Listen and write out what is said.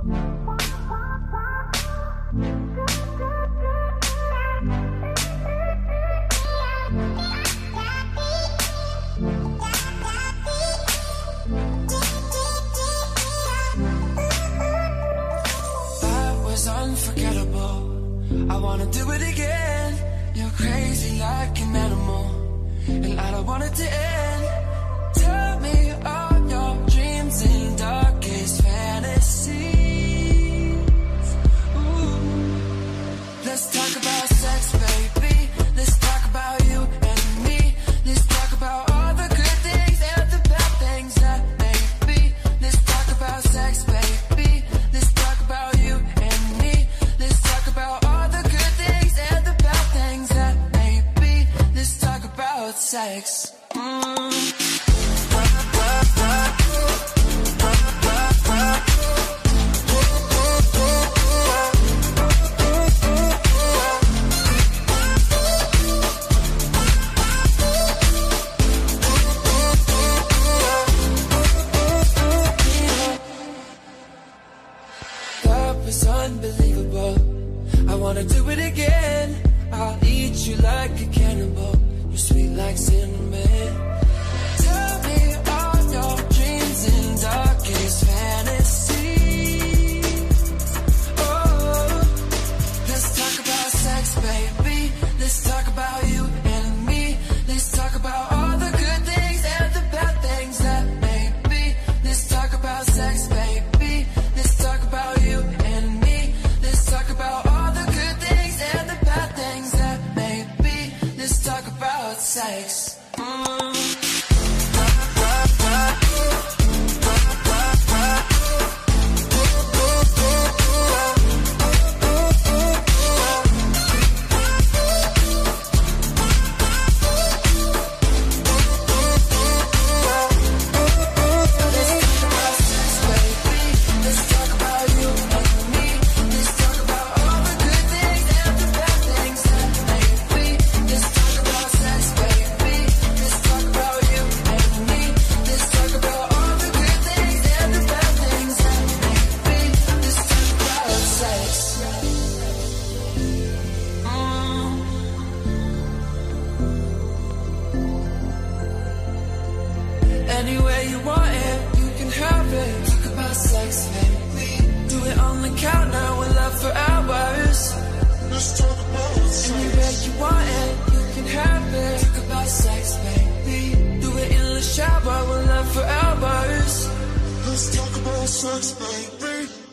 Unforgettable, I wanna do it again. You're crazy like an animal, and I don't want it to end. Tell me all your dreams and darkest fantasies. Ooh. Let's talk about sex, baby. Let's talk about you and me. Let's talk about all the good things and the bad things that may be. Let's talk about sex, baby. Let's talk about you and me. Let's talk about all the good things and the bad things that may be. Let's talk about sex. It's unbelievable. I wanna do it again. I'll eat you like a cannibal. You're sweet like cinnamon. Tell me all your dreams and darkest fantasies. Oh, let's talk about sex, baby. Let's talk about you and me. Let's talk about all the good things and the bad things that may be. Let's talk about sex, baby. Let's talk about you and me. Let's talk about all the good things and the bad things that may be. Let's talk about sex. Any way you want it, you can have it. Talk about sex, baby. Do it on the count now, we'll love for hours. Let's talk about sex. Any way you want it, you can have it. Talk about sex, baby. Do it in the shower, we'll love for hours. Let's talk about sex, baby.